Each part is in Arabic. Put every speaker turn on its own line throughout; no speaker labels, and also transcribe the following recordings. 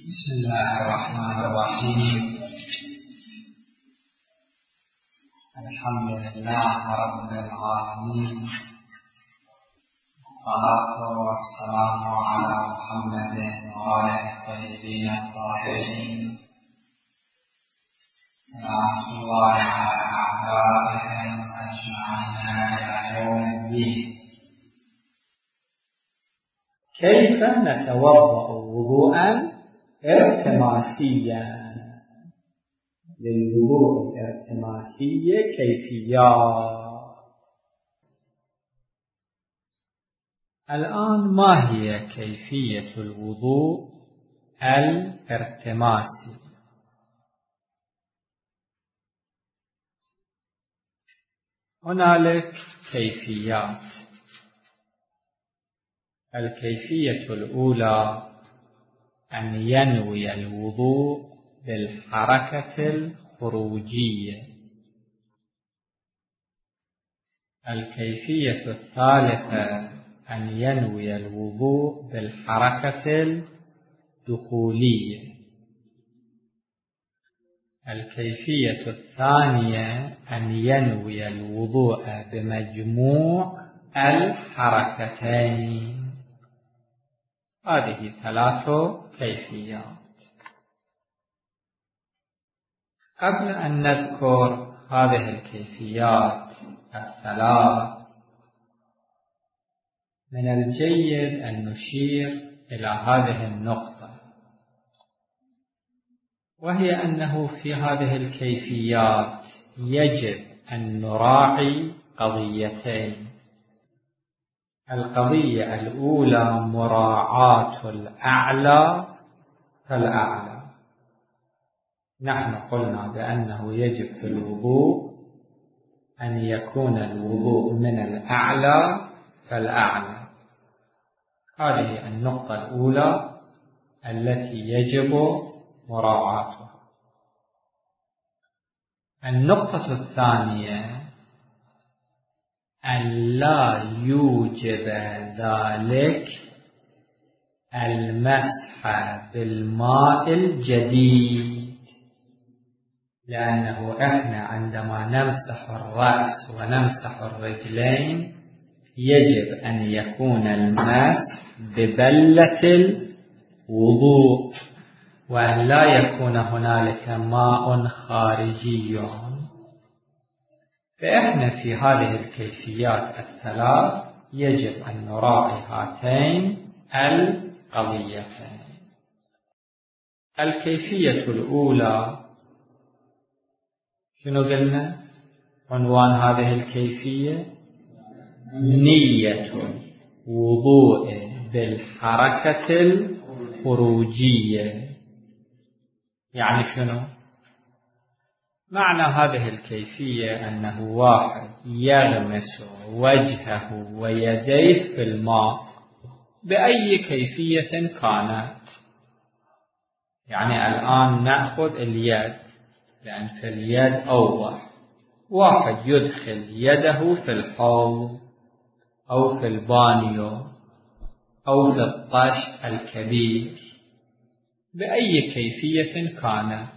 بسم الله الرحمن الرحيم. الحمد لله رب العالمين، الصلاة والسلام على محمد وآله الطيبين الطاهرين، ورحمة الله على أعدائهم أجمعين إلى يوم الدين.
كيف نتوضأ وضوءا ارتماسيا؟ للوضوء الارتماسي كيفيات. الآن ما هي كيفية الوضوء الارتماسي؟ هنالك كيفيات. الكيفية الأولى أن ينوي الوضوء بالحركة الخروجية. الكيفية الثالثة أن ينوي الوضوء بالحركة الدخولية. الكيفية الثانية أن ينوي الوضوء بمجموع الحركتين. هذه ثلاث كيفيات. قبل أن نذكر هذه الكيفيات الثلاث، من الجيد أن نشير إلى هذه النقطة، وهي أنه في هذه الكيفيات يجب أن نراعي قضيتين. القضية الأولى مراعاة الأعلى فالأعلى. نحن قلنا بأنه يجب في الوضوء أن يكون الوضوء من الأعلى فالأعلى. هذه النقطة الأولى التي يجب مراعاتها. النقطة الثانية أن لا يوجب ذلك المسح بالماء الجديد، لأنه إحنا عندما نمسح الرأس ونمسح الرجلين يجب أن يكون المسح ببلة الوضوء، وأن لا يكون هنالك ماء خارجي. فإحنا في هذه الكيفيات الثلاث يجب أن نراعي هاتين القضيتين. الكيفية الأولى شنو قلنا؟ عنوان هذه الكيفية نية وضوء بالحركة الخروجية. يعني شنو؟ معنى هذه الكيفية أنه واحد يغمس وجهه ويديه في الماء بأي كيفية كانت. يعني الآن نأخذ اليد، لأن في اليد أوضح. واحد يدخل يده في الحوض أو في البانيو أو في الطشت الكبير بأي كيفية كانت،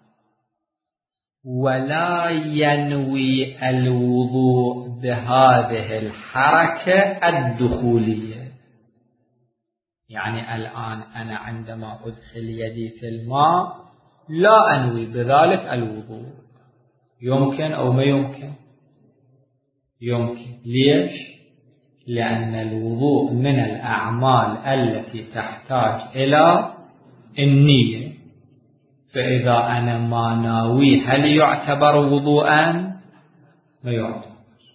ولا ينوي الوضوء بهذه الحركة الدخولية. يعني الآن أنا عندما أدخل يدي في الماء لا أنوي بذلك الوضوء. يمكن أو ما يمكن؟ يمكن. ليش؟ لأن الوضوء من الأعمال التي تحتاج إلى النية. فإذا أنا ما ناوي هل يعتبر وضوءا؟ ما يعتبر.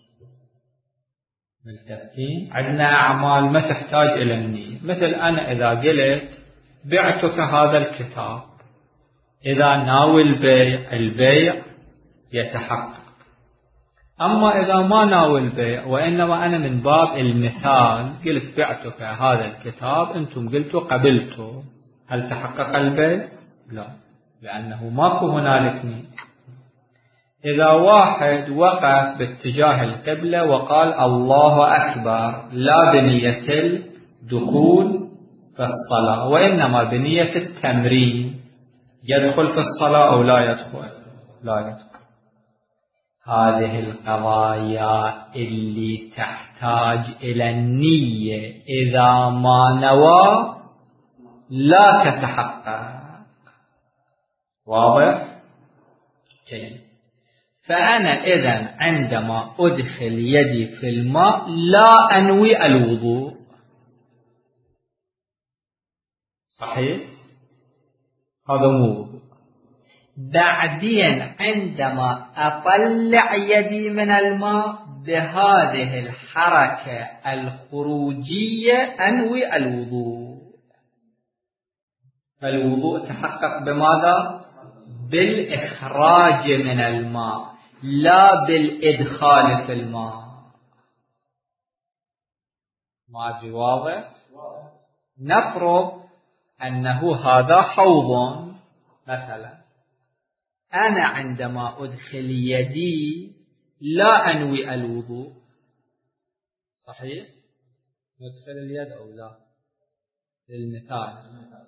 ملتفتين؟ عندنا أعمال ما تحتاج إلى النية. مثل أنا إذا قلت بعتك هذا الكتاب، إذا ناوي البيع يتحقق. أما إذا ما ناوي البيع وإنما أنا من باب المثال قلت بعتك هذا الكتاب، أنتم قلتوا قبلتوا، هل تحقق البيع؟ لا، لأنه ماكو هنالك نية. إذا واحد وقف باتجاه القبلة وقال الله أكبر لا بنية الدخول في الصلاة، وإنما بنية التمرين يدخل في الصلاة أو لا يدخل. لا يدخل. هذه القضايا اللي تحتاج إلى النية إذا ما نوى لا تتحقق. واضح؟ جيد. فأنا إذن عندما أدخل يدي في الماء لا أنوي الوضوء. صحيح؟ هذا مو وضوء. بعدين عندما أطلع يدي من الماء بهذه الحركة الخروجية أنوي الوضوء. فالوضوء تحقق بماذا؟ بالإخراج من الماء لا بالإدخال في الماء. ما أدري واضح؟ نفرض أنه هذا حوض مثلا، أنا عندما أدخل يدي لا أنوي الوضوء. صحيح؟ ندخل اليد أو لا؟ للمثال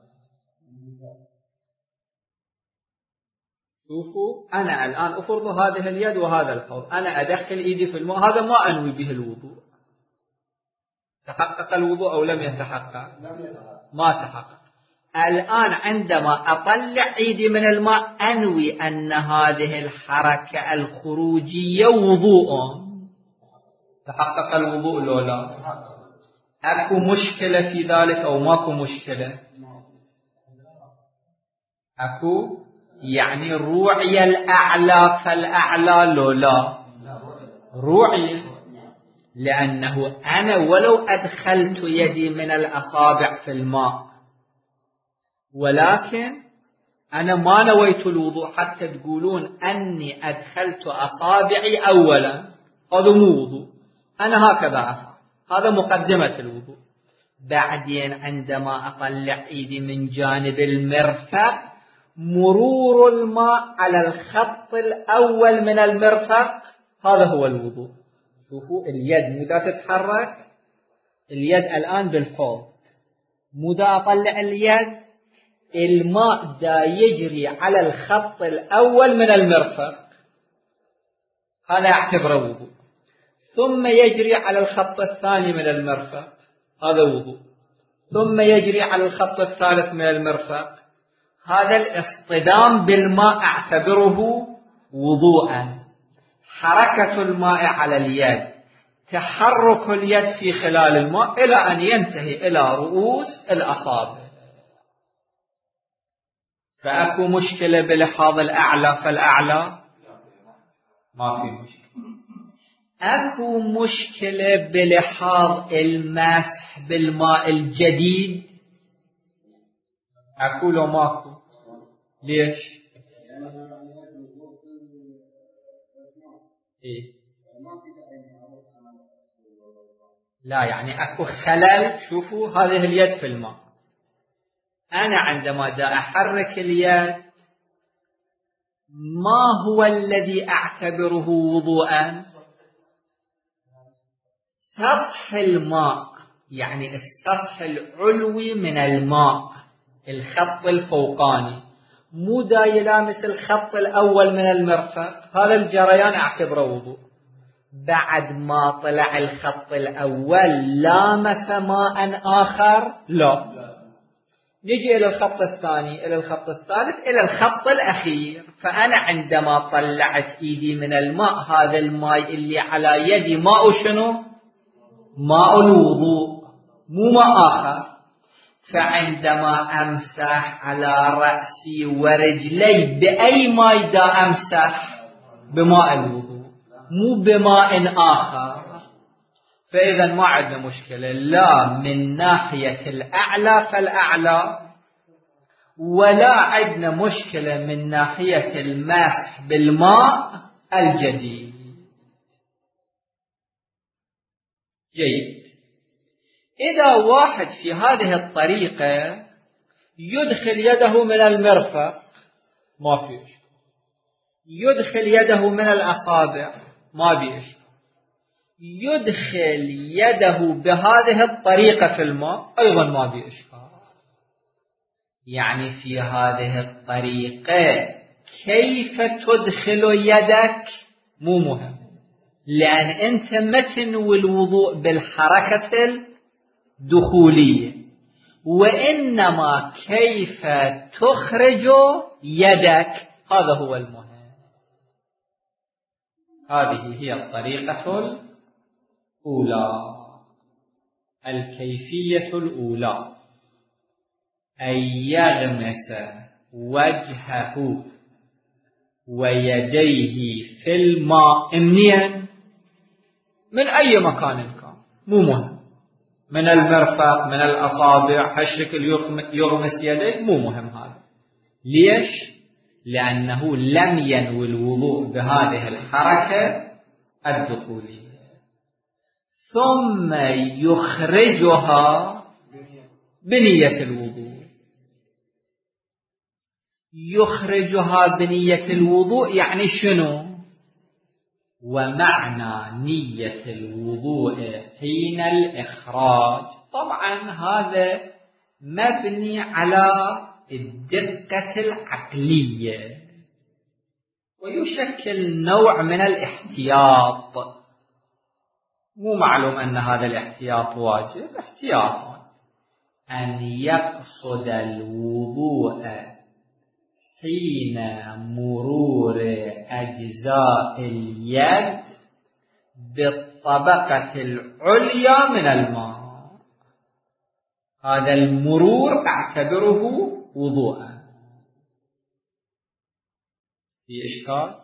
شوفوا، أنا الآن أفرض هذه اليد وهذا الحوض، أنا أدخل إيدي في الماء، هذا ما أنوي به الوضوء. تحقق الوضوء أو لم يتحقق؟ ما تحقق. الآن عندما أطلع إيدي من الماء أنوي أن هذه الحركة الخروجية وضوء. تحقق الوضوء لو لا؟ أكو مشكلة في ذلك أو ماكو مشكلة؟ أكو، يعني روعي الأعلى فالأعلى لو لا؟ روعي، لأنه أنا ولو أدخلت يدي من الأصابع في الماء ولكن أنا ما نويت الوضوء حتى تقولون أني أدخلت أصابعي أولا، هذا مو وضوء. أنا هكذا أفعل، هذا مقدمة الوضوء. بعدين عندما أطلع إيدي من جانب المرفق، مرور الماء على الخط الأول من المرفق، هذا هو الوضوء. شوفوا اليد مو دا تتحرك، اليد الآن بالحوض، مو دا أطلع اليد، الماء دا يجري على الخط الأول من المرفق، هذا أعتبره وضوء. ثم يجري على الخط الثاني من المرفق، هذا وضوء. ثم يجري على الخط الثالث من المرفق، هذا الاصطدام بالماء أعتبره وضوءا. حركة الماء على اليد، تحرك اليد في خلال الماء إلى أن ينتهي إلى رؤوس الأصابع. فأكو مشكلة بلحاظ الأعلى فالأعلى؟ ما في مشكلة. أكو مشكلة بلحاظ المسح بالماء الجديد؟ أكو لو ماكو؟ ليش؟ إيه؟ لا، يعني أكو خلل. شوفوا هذه اليد في الماء، أنا عندما دا أحرك اليد ما هو الذي أعتبره وضوءا؟ سطح الماء، يعني السطح العلوي من الماء، الخط الفوقاني، مو دا يلامس الخط الأول من المرفق، هذا الجريان أعتبره وضوء. بعد ما طلع الخط الأول لامس ماء آخر؟ لا. نجي إلى الخط الثاني، إلى الخط الثالث، إلى الخط الأخير. فأنا عندما طلعت إيدي من الماء، هذا الماء اللي على يدي ماء شنو؟ ماء الوضوء، مو ماء آخر. فعندما أمسح على رأسي ورجلي بأي ماء دا أمسح؟ بماء الوضوء، مو بماء آخر. فإذا ما عندنا مشكلة لا من ناحية الأعلى فالأعلى، ولا عندنا مشكلة من ناحية المسح بالماء الجديد. جيد. إذا واحد في هذه الطريقة يدخل يده من المرفق ما في إشكال، يدخل يده من الأصابع ما في إشكال، يدخل يده بهذه الطريقة في الماء أيضا ما في إشكال. يعني في هذه الطريقة كيف تدخل يدك مو مهم، لأن أنت ما تنوي الوضوء بالحركة الدخولية، وإنما كيف تخرج يدك، هذا هو المهم. هذه هي الطريقة الأولى. الكيفية الأولى أن يغمس وجهه ويديه في الماء منين؟ من أي مكان كان، مو مهم، من المرفق، من الأصابع، هالشكل يغمس يديه، مو مهم هذا. ليش؟ لأنه لم ينوي الوضوء بهذه الحركة الدخولية. ثم يخرجها بنية الوضوء. يخرجها بنية الوضوء يعني شنو؟ ومعنى نية الوضوء حين الإخراج طبعا هذا مبني على الدقة العقلية، ويشكل نوع من الاحتياط. مو معلوم أن هذا الاحتياط واجب، احتياط أن يقصد الوضوء حين مرور أجزاء اليد بالطبقة العليا من الماء. هذا المرور أعتبره وضوءا. في إشكال؟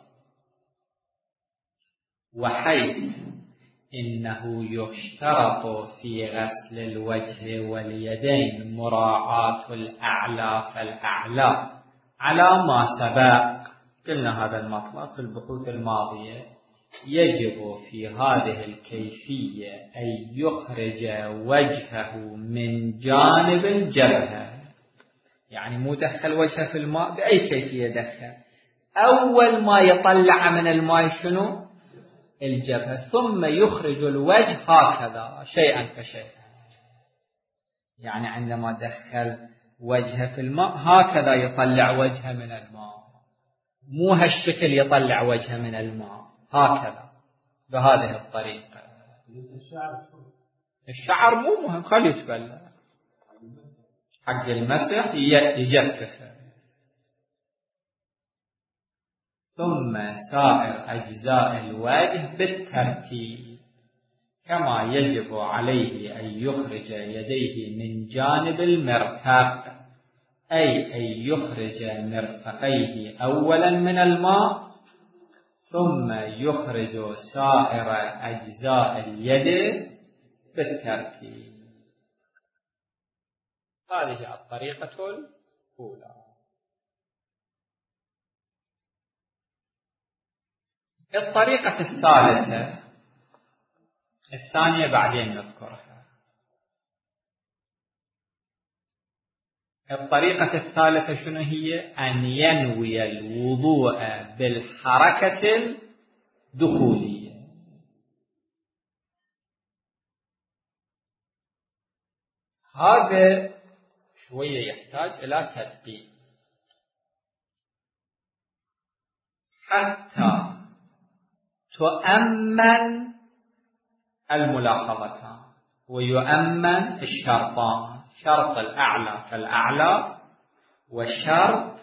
وحيث إنه يشترط في غسل الوجه واليدين مراعاة الأعلى فالأعلى على ما سبق. قلنا هذا المطلب في البحوث الماضية. يجب في هذه الكيفية أن يخرج وجهه من جانب الجبهة، يعني مو دخل وجهه في الماء بأي كيفية دخل. أول ما يطلع من الماء شنو؟ الجبهة، ثم يخرج الوجه هكذا شيئا فشيئا. يعني عندما دخل وجهه في الماء هكذا يطلع وجهه من الماء، مو هالشكل يطلع وجهه من الماء، هكذا بهذه الطريقة. الشعر مو مهم، خليه يتبلى، حق المسح يجففه. ثم سائر أجزاء الوجه بالترتيب، كما يجب عليه أن يخرج يديه من جانب المرفق، أي أن يخرج مرفقيه أولا من الماء، ثم يخرج سائر أجزاء اليد بالترتيب. هذه الطريقة الأولى. الطريقة الثالثة الثانية بعدين نذكرها. الطريقة الثالثة شنو هي؟ أن ينوي الوضوء بالحركة الدخولية. هذا شوية يحتاج إلى تدقيق حتى تؤمن الملاحظتان ويؤمن الشرطان، شرط الأعلى فالأعلى، وشرط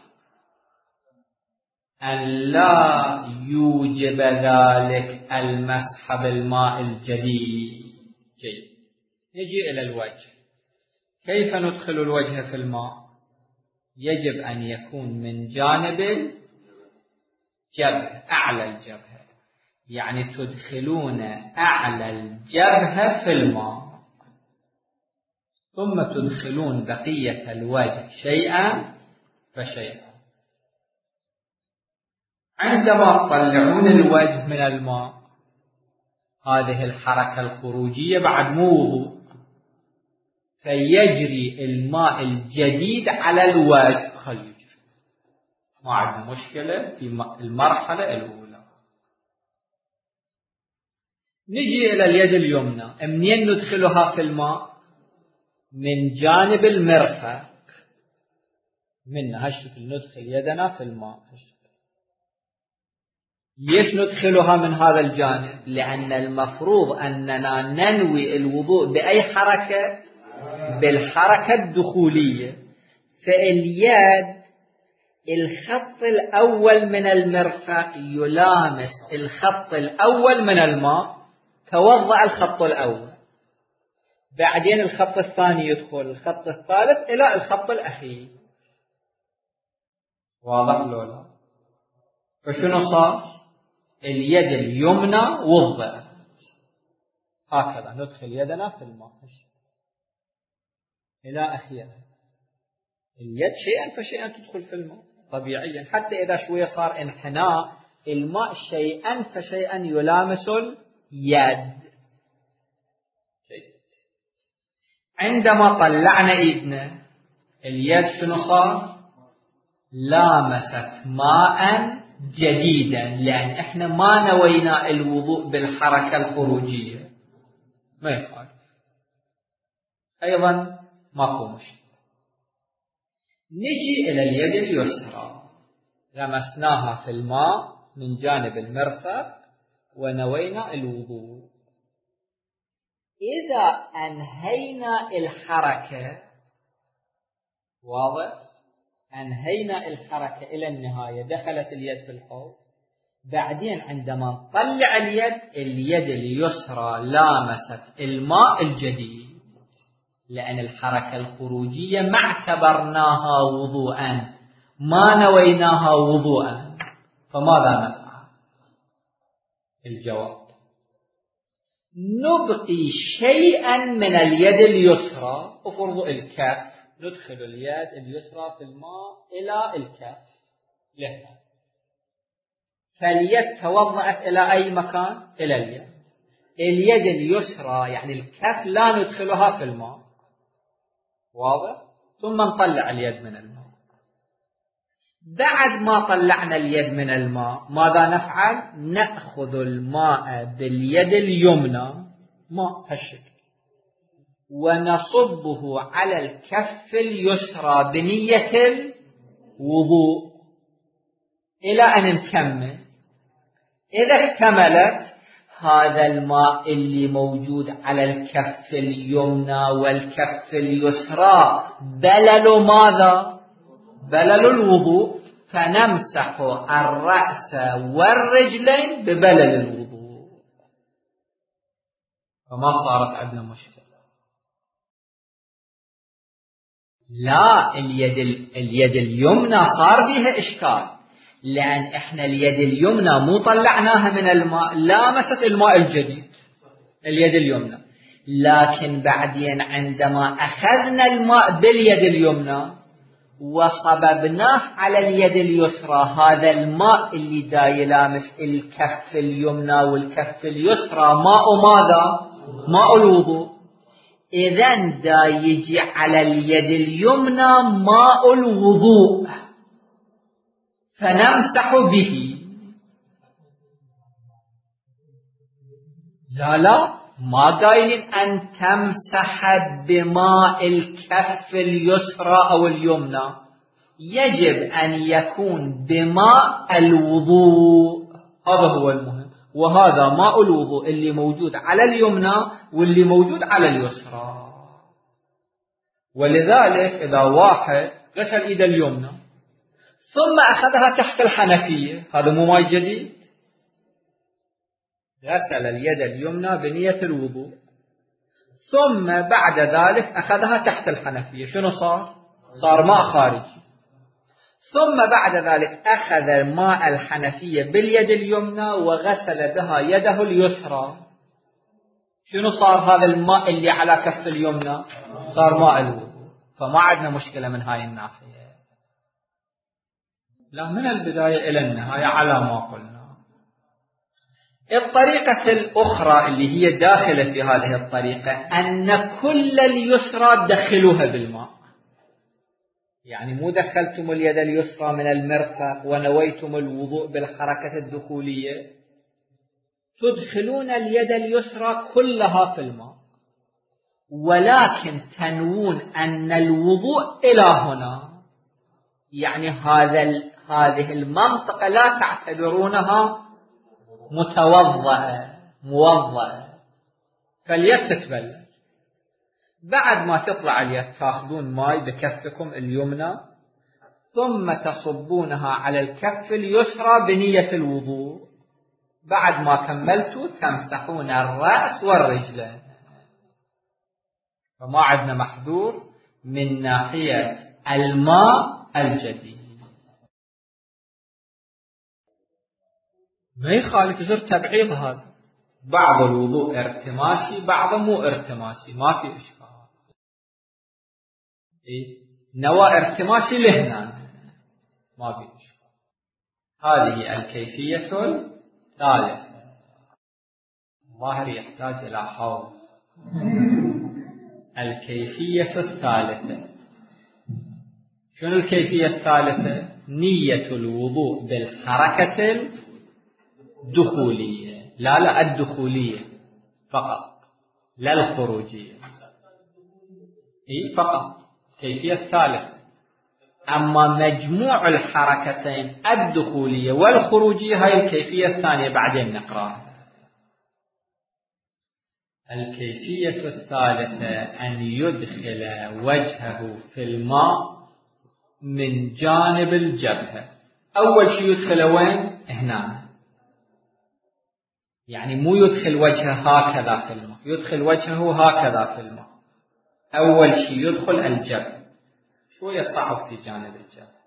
أن لا يوجب ذلك المسح بالماء الجديد. نجي إلى الوجه. كيف ندخل الوجه في الماء؟ يجب أن يكون من جانب الجبهة، أعلى الجبهة، يعني تدخلون أعلى الجبهة في الماء، ثم تدخلون بقية الوجه شيئا فشيئا. عندما تطلعون الوجه من الماء، هذه الحركة الخروجية بعد مو وضوء، فيجري الماء الجديد على الوجه، خليه يجري، ما عندنا مشكلة في المرحلة الأولى. نجي إلى اليد اليمنى، منين ندخلها في الماء؟ من جانب المرفق، من هالشكل ندخل يدنا في الماء. ليش ندخلها من هذا الجانب؟ لأن المفروض أننا ننوي الوضوء بأي حركة؟ بالحركة الدخولية. فاليد الخط الأول من المرفق يلامس الخط الأول من الماء، توضأ الخط الأول، بعدين الخط الثاني يدخل، الخط الثالث إلى الخط الأخير. واضح لولا؟ فشنو صار؟ اليد اليمنى وضعت هكذا، ندخل يدنا في الماء إلى أخيرا. اليد شيئا فشيئا تدخل في الماء طبيعيا، حتى إذا شوية صار انحناء الماء شيئا فشيئا يلامس اليد. عندما طلعنا إيدنا اليد شنو صار؟ لامست ماء جديدا، لأن إحنا ما نوينا الوضوء بالحركة الخروجية. ما يخالف، أيضا ماكو مشكلة. نجي إلى اليد اليسرى، لمسناها في الماء من جانب المرفق ونوينا الوضوء. إذا أنهينا الحركة، واضح؟ أنهينا الحركة إلى النهاية، دخلت اليد في الحوض، بعدين عندما نطلع اليد اليسرى لامست الماء الجديد، لأن الحركة الخروجية ما اعتبرناها وضوءا، ما نويناها وضوءا، فماذا نفعل؟ الجواب: نبقي شيئا من اليد اليسرى. افرضوا الكف، ندخل اليد اليسرى في الماء إلى الكف لهنا، فاليد توضأت إلى أي مكان؟ إلى اليد. اليد اليسرى يعني الكف لا ندخلها في الماء، واضح؟ ثم نطلع اليد من الماء. بعد ما طلعنا اليد من الماء ماذا نفعل؟ نأخذ الماء باليد اليمنى، ماء هالشكل، ونصبه على الكف اليسرى بنية الوضوء إلى أن نكمل. إذا اكتملت، هذا الماء اللي موجود على الكف اليمنى والكف اليسرى بلل ماذا؟ بلل الوضوء، فنمسح الرأس والرجلين ببلل الوضوء، فما صارت عندنا مشكلة. لا، اليد اليمنى صار بها إشكال، لأن إحنا اليد اليمنى مو طلعناها من الماء، لامست الماء الجديد اليد اليمنى، لكن بعدين عندما أخذنا الماء باليد اليمنى وصببناه على اليد اليسرى، هذا الماء اللي دا يلامس الكف اليمنى والكف اليسرى ماء ماذا؟ ماء الوضوء. إذن دا يجي على اليد اليمنى ماء الوضوء فنمسح به. لا، ما قايلين أن تمسح بماء الكف اليسرى أو اليمنى، يجب أن يكون بماء الوضوء، هذا هو المهم، وهذا ماء الوضوء اللي موجود على اليمنى واللي موجود على اليسرى. ولذلك إذا واحد غسل إيده اليمنى ثم أخذها تحت الحنفية، هذا مو ماء جديد، غسل اليد اليمنى بنية الوضوء ثم بعد ذلك أخذها تحت الحنفية، شنو صار؟ صار ماء خارجي. ثم بعد ذلك أخذ ماء الحنفية باليد اليمنى وغسل بها يده اليسرى، شنو صار؟ هذا الماء اللي على كف اليمنى صار ماء الوضوء، فما عندنا مشكلة من هاي الناحية. لا، من البداية إلى النهاية على ما قلنا. الطريقة الأخرى اللي هي داخلة في هذه الطريقة أن كل اليسرى دخلوها بالماء، يعني مو دخلتم اليد اليسرى من المرفق ونويتم الوضوء بالحركة الدخولية، تدخلون اليد اليسرى كلها في الماء، ولكن تنوون أن الوضوء إلى هنا، يعني هذه المنطقة لا تعتبرونها موضأة، فاليد تتبلل. بعد ما تطلع اليد تأخذون ماء بكفكم اليمنى ثم تصبونها على الكف اليسرى بنية الوضوء. بعد ما كملتوا تمسحون الرأس والرجلين. فما عندنا محذور من ناحية الماء الجديد. ما يخالف يصير تبعيض هذا، بعض الوضوء ارتماسي بعض مو ارتماسي، ما في إشكال. نوى ارتماسي لهنا ما في إشكال. هذه الكيفية الثالثة. الظاهر يحتاج إلى حوض. الكيفية الثالثة. شنو الكيفية الثالثة؟ نية الوضوء بالحركة الدخولية، لا الدخولية فقط، لا الخروجية، فقط. الكيفية الثالثة. أما مجموع الحركتين الدخولية والخروجية هاي الكيفية الثانية بعدين نقرأها. الكيفية الثالثة أن يدخل وجهه في الماء من جانب الجبهة. أول شيء يدخل وين؟ هنا، يعني مو يدخل وجهه هكذا في الماء، يدخل وجهه هكذا في الماء. أول شيء يدخل الجبهة، شوية صعب في جانب الجبهة.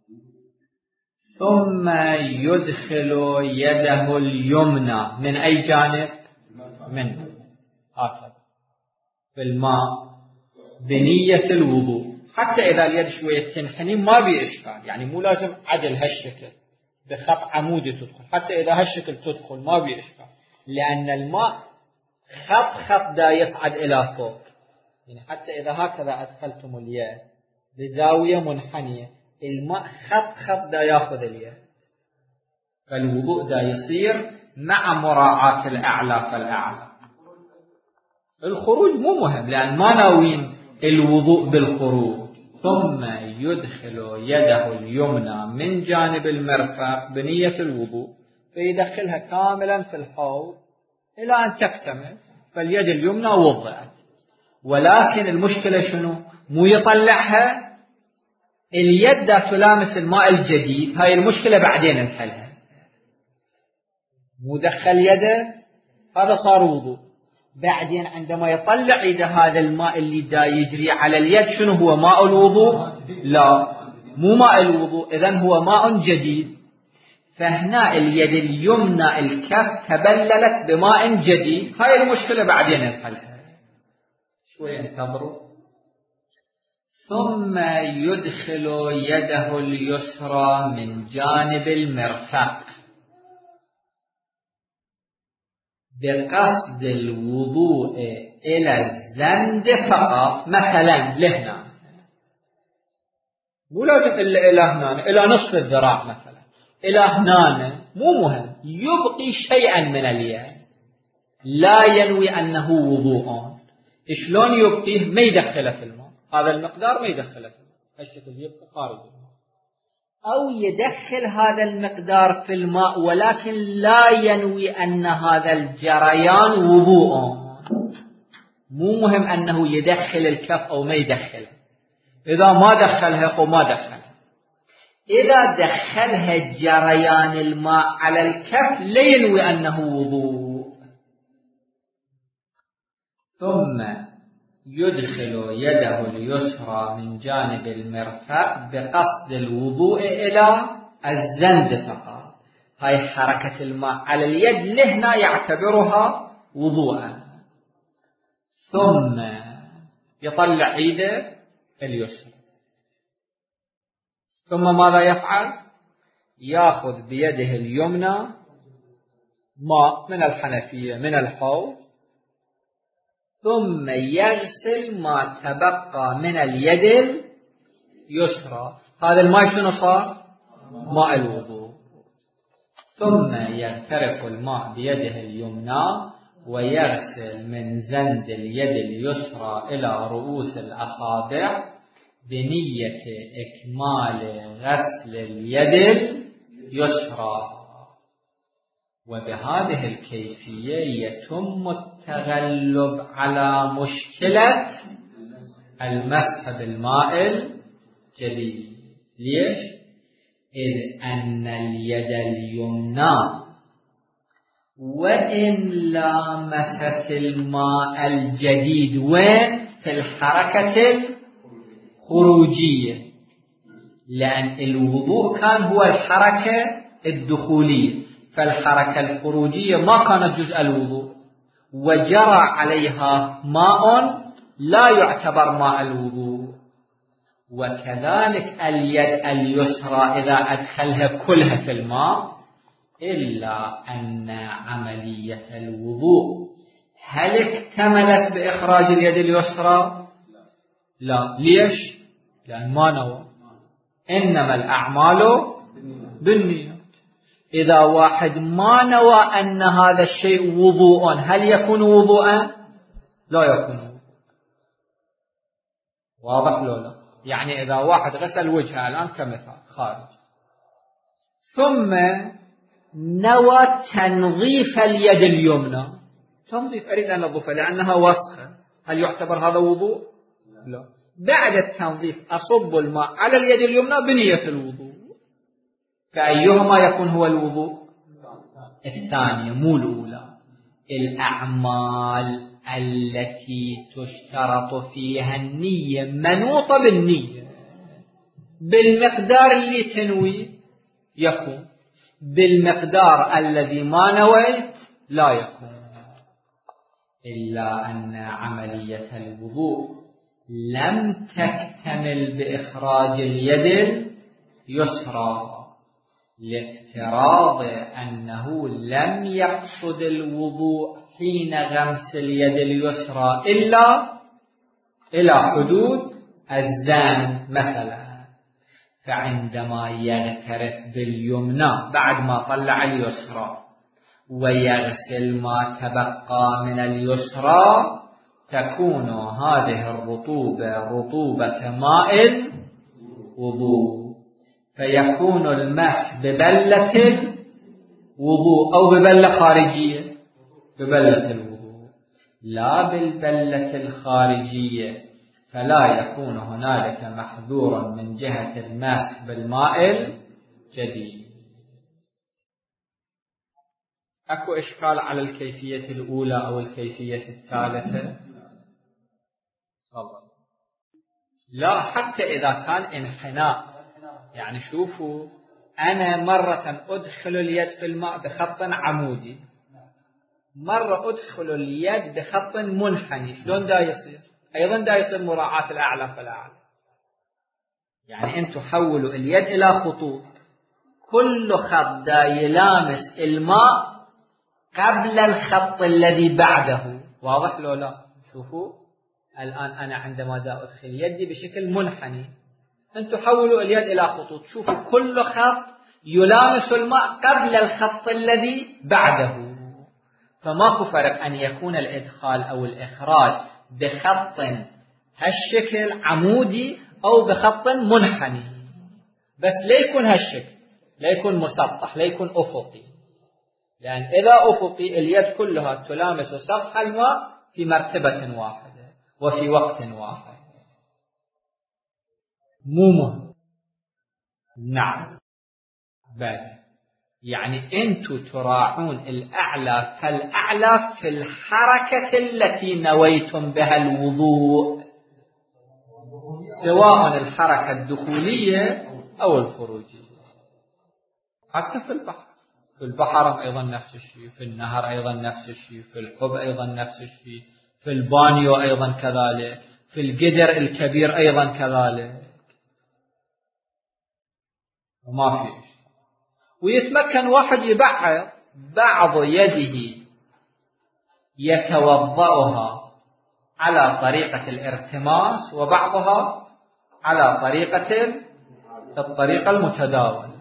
ثم يدخل يده اليمنى من أي جانب؟ من هكذا في الماء بنية الوضوء. حتى إذا اليد شوية تنحني ما بي إشكال، يعني مو لازم عدل هالشكل بخط عمودي تدخل، حتى إذا هالشكل تدخل ما بي إشكال، لأن الماء خط دا يصعد إلى فوق. يعني حتى إذا هكذا أدخلتم اليد بزاوية منحنية، الماء خط دا يأخذ اليد، فالوضوء دا يصير مع مراعاة الأعلى فالأعلى. الخروج مو مهم لأن ما ناوين الوضوء بالخروج. ثم يدخل يده اليمنى من جانب المرفق بنية الوضوء، فيدخلها كاملا في الحوض إلى أن تكتمل، فاليد اليمنى وضعت. ولكن المشكلة شنو؟ مو يطلعها اليد دا تلامس الماء الجديد، هاي المشكلة بعدين نحلها. مو دخل يده هذا صار وضوء، بعدين عندما يطلع يده هذا الماء اللي دا يجري على اليد شنو هو؟ ماء الوضوء؟ لا، مو ماء الوضوء، إذن هو ماء جديد. فهنا اليد اليمنى الكف تبللت بماء جديد، هاي المشكلة بعدين نحلها. شوي انتظروا. ثم يدخل يده اليسرى من جانب المرفق بقصد الوضوء إلى الزند فقط. مثلا لهنا، مو لازم إلى هنا، إلى نصف الذراع مثلا، إلى هنا مو مهم، يبقي شيئا من اليد، لا ينوي أنه وضوء. شلون يبقيه؟ ما يدخله في الماء، هذا المقدار ما يدخله في الماء، هالشكل يبقى خارج الماء. أو يدخل هذا المقدار في الماء ولكن لا ينوي أن هذا الجريان وضوء. مو مهم أنه يدخل الكف أو ما يدخله، إذا ما دخلها أو ما دخلها. إذا دخلها جريان الماء على الكف لا ينوي أنه وضوء. ثم يدخل يده اليسرى من جانب المرفق بقصد الوضوء إلى الزند فقط. هاي حركة الماء على اليد لهنا يعتبرها وضوءا. ثم يطلع يده اليسرى، ثم ماذا يفعل؟ يأخذ بيده اليمنى ماء من الحنفية من الحوض، ثم يغسل ما تبقى من اليد اليسرى. هذا الماء شنو صار؟ ماء الوضوء. ثم يغترف الماء بيده اليمنى ويغسل من زند اليد اليسرى إلى رؤوس الأصابع بنية إكمال غسل اليد اليسرى، وبهذه الكيفية يتم التغلب على مشكلة المسح بالماء الجديد. ليش؟ إذ أن اليد اليمنى وإن لامست الماء الجديد وين؟ في الحركة الخروجية، لأن الوضوء كان هو الحركة الدخولية، فالحركة الخروجية ما كانت جزء الوضوء، وجرى عليها ماء لا يعتبر ماء الوضوء. وكذلك اليد اليسرى إذا أدخلها كلها في الماء، إلا أن عملية الوضوء هل اكتملت بإخراج اليد اليسرى؟ لا. ليش؟ لأن ما نوى، إنما الأعمال بالنيات. إذا واحد ما نوى أن هذا الشيء وضوء، هل يكون وضوءا؟ لا يكون وضوء. واضح لو لا؟ يعني إذا واحد غسل وجهه الآن كمثال خارج، ثم نوى تنظيف اليد اليمنى، تنظيف أريد أن أنظفها لأنها وسخة، هل يعتبر هذا وضوء؟ لا. بعد التنظيف أصب الماء على اليد اليمنى بنية الوضوء، فأيهما يكون هو الوضوء؟ الثانية مو الأولى. الأعمال التي تشترط فيها النية منوطة بالنية، بالمقدار اللي تنوي يكون، بالمقدار الذي ما نويت لا يكون. إلا أن عملية الوضوء لم تكتمل بإخراج اليد اليسرى، لافتراض أنه لم يقصد الوضوء حين غمس اليد اليسرى إلا إلى حدود الزان مثلا، فعندما يغترف باليمنى بعد ما طلع اليسرى ويغسل ما تبقى من اليسرى، تكون هذه الرطوبة رطوبة ماء الوضوء، فيكون المسح ببلة الوضوء أو ببلة خارجية، ببلة الوضوء لا بالبلة الخارجية، فلا يكون هنالك محذور من جهة المسح بالماء الجديد. أكو إشكال على الكيفية الأولى أو الكيفية الثالثة؟ لا، حتى إذا كان انحناء، يعني شوفوا أنا مرة أدخل اليد في الماء بخط عمودي، مرة أدخل اليد بخط منحني، شلون دا يصير؟ أيضا دا يصير مراعاة الأعلى فالأعلى. يعني أنتم حولوا اليد إلى خطوط، كل خط دا يلامس الماء قبل الخط الذي بعده. واضح لو لا؟ شوفوا الآن أنا عندما دا أدخل يدي بشكل منحني، أنتم حولوا اليد إلى خطوط، شوفوا كل خط يلامس الماء قبل الخط الذي بعده، فماكو فرق أن يكون الإدخال أو الإخراج بخط هالشكل عمودي أو بخط منحني، بس لا يكون هالشكل، لا يكون مسطح، لا يكون أفقي، لأن إذا أفقي اليد كلها تلامس سطح الماء في مرتبة واحدة وفي وقت واحد، مو مهم. نعم بل يعني أنتم تراعون الأعلى فالأعلى في الحركة التي نويتم بها الوضوء، سواء الحركة الدخولية أو الخروجية. حتى في البحر، في البحر أيضا نفس الشيء، في النهر أيضا نفس الشيء، في الحب أيضا نفس الشيء، في البانيو أيضا كذلك، في القدر الكبير أيضا كذلك، وما في شيء. ويتمكن واحد يبعض بعض يده يتوضأها على طريقة الارتماس وبعضها على الطريقة المتداولة.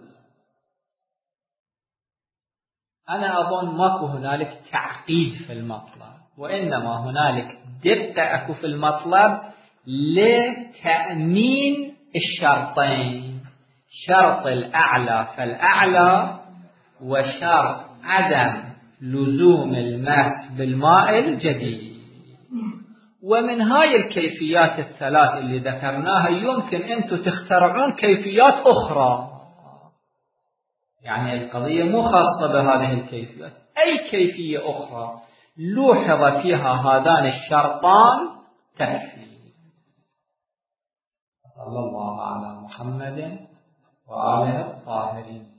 أنا أظن ماكو هنالك تعقيد في المطلب، وإنما هنالك دقة أكو في المطلب لتأمين الشرطين، شرط الأعلى فالأعلى، وشرط عدم لزوم المسح بالماء الجديد. ومن هاي الكيفيات الثلاث اللي ذكرناها يمكن أنتم تخترعون كيفيات أخرى، يعني القضية مو خاصة بهذه الكيفيات، أي كيفية أخرى لوحظ فيها هذان الشرطان تكفي. صلى الله على محمد وآله الطاهرين.